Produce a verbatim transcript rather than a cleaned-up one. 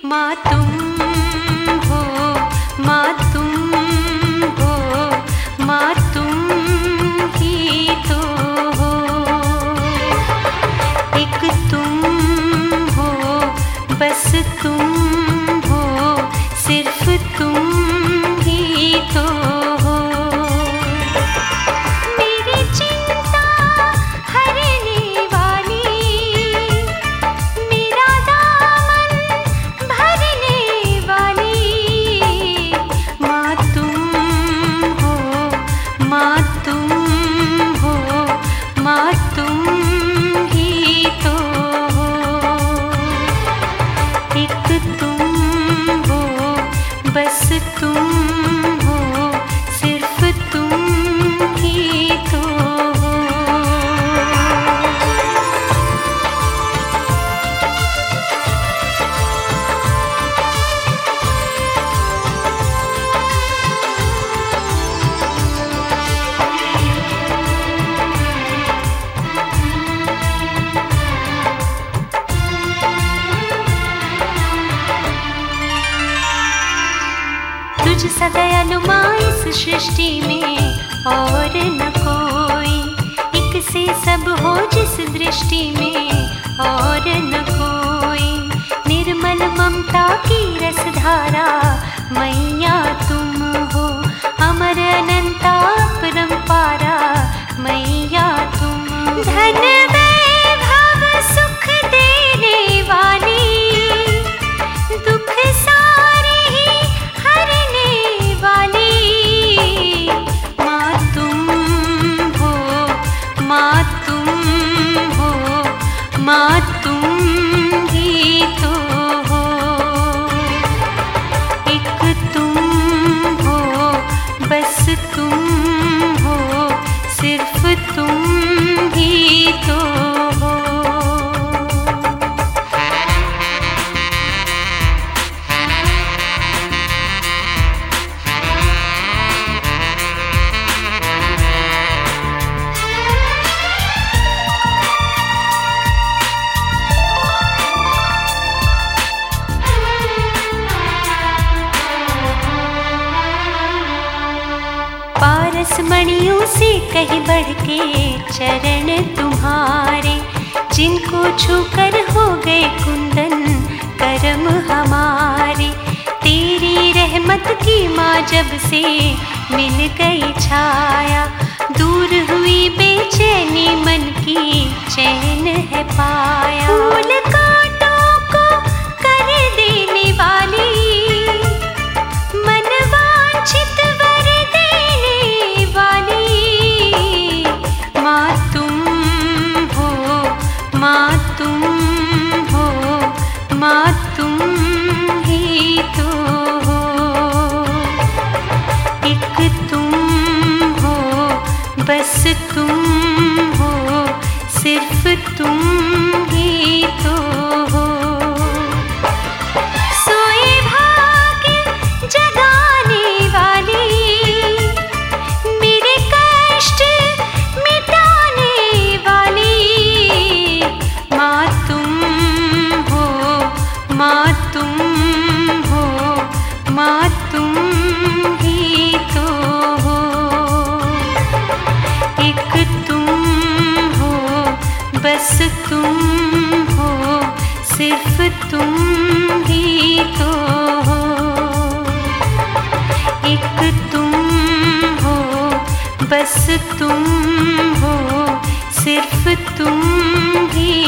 माँ तुम हो, माँ तुम हो, माँ तुम ही तो हो। एक तुम हो, बस तुम हो, सिर्फ तुम ही तो हो। मेरी चिंता हरने वाली, मेरा दामन भरने वाली, माँ तुम हो, माँ तुम हो, माँ तुम ही तो हो। एक तुम हो, बस तुम हो, सिर्फ तुम ही तो हो। तुझ सा दयालु माँ इस सृष्टि में और न कोई, एक से सब हो जिस दृष्टि में और न कोई। निर्मल ममता की रसधारा मैया तुम हो, अमर अनंता परंपारा मैया तुम। धन वैभव सुख देने वाली, दुख सारे ही हरने वाली, माँ तुम हो, माँ तुम हो, माँ तुम ही तो हो। एक तुम हो, बस तुम हो, सिर्फ तुम ही तो हो। पारस मणियों से कहीं बढ़ के चरण तुम्हारे, जिनको छूकर हो गए कुंदन करम हमारे। तेरी रहमत की माँ जब से मिल गई छाया, दूर हुई बेचैनी मन की चैन है पाया। फूल कांटों को कर देने वाली, मन वांछित वर देने वाली, माँ तुम हो, माँ तुम हो, माँ तुम ही तो हो। एक तुम हो, बस तुम हो, सिर्फ तुम ही तो हो। सोए भाग्य जगाने वाली, मेरे कष्ट मिटाने वाली, माँ तुम हो, माँ तुम हो, माँ तुम ही तो हो। एक तुम हो, बस तुम हो, सिर्फ तुम ही तो हो। एक तुम हो, बस तुम हो, सिर्फ तुम ही